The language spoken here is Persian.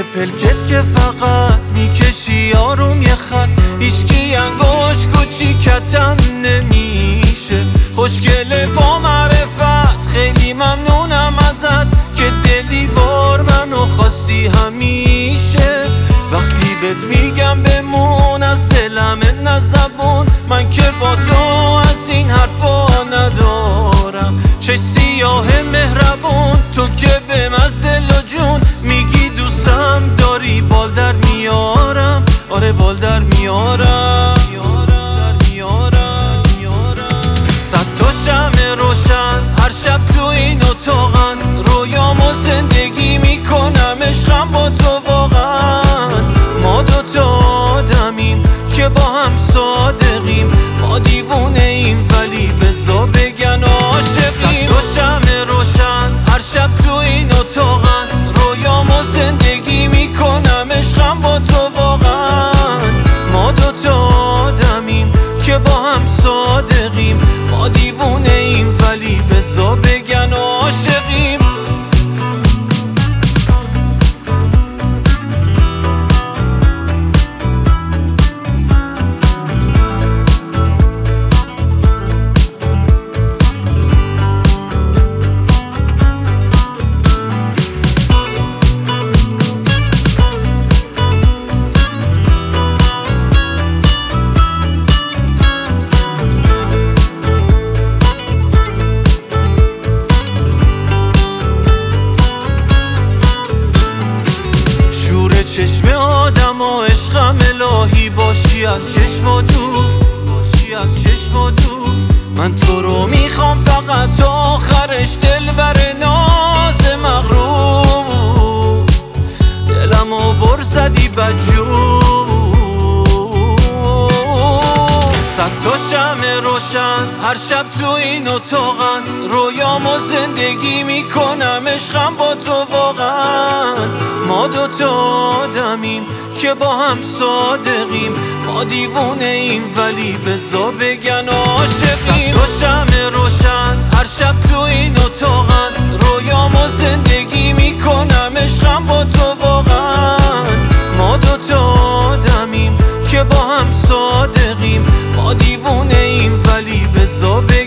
پلکت که فقط میکشی آروم یه خط، هیچکی انگوش کوچیکتم نمیشه. خوشگله با معرفت، خیلی ممنونم ازت که دلیوار منو خواستی همیشه. وقتی بهت میگم بمون از دلم نزبون، من که با تو از این حرفا ندارم. چه سیاه مهربون تو که بهم از دل و جون میگی دوستم داری، بال در میارم، آره بال در میارم. صد تا شمع روشن هر شب تو این اتاقن، رویام و زندگی میکنم عشقم با تو واقعا. ما دوتا آدمیم که با هم صادقیم، ما دیوونه ایم ولی بزا بگن عاشقیم. صد تا شمع روشن هر شب تو این اتاقن، رویام و زندگی میکنم عشقم با تو واقعا. ما دوتا آدمیم که با هم صادقیم، ما دیوونه ایم ولی بزا بگن عاشقیم. چشم آدم و عشقم الهی باشی از چشم و دور، باشی از چشم و دور. من تو رو میخوام فقط تا آخرش، دل بر ناز مغرور. دلمو بر زدی بدجور. صد تا شمع روشن هر شب تو این اتاقن، رویام و زندگی میکنم عشقم با تو واقعا. ما دوتا آدمیم که با هم صادقیم، ما دیوونه ایم ولی بزا بگن عاشقیم. صد تا شمع روشن هر شب تو این اتاقن، رویام و زندگی میکنم عشقم با تو واقعا. ما دوتا آدمیم که با هم صادقیم، ما دیوونه ایم ولی بزا